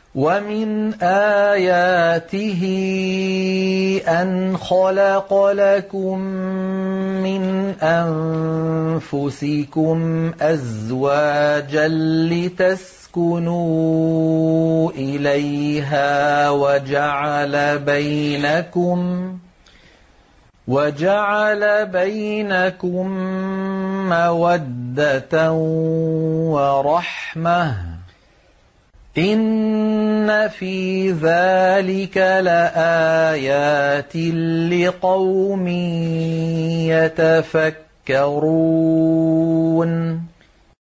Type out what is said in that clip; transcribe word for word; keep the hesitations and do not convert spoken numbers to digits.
وَمِنْ آيَاتِهِ أَنْ خَلَقَ لَكُم مِّنْ أَنفُسِكُمْ أَزْوَاجًا لِّتَسْكُنُوا إِلَيْهَا وَجَعَلَ بَيْنَكُمْ وَجَعَلَ بَيْنَكُم مَّوَدَّةً وَرَحْمَةً ۚ إِنَّ فِي ذَٰلِكَ لَآيَاتٍ لِّقَوْمٍ يَتَفَكَّرُونَ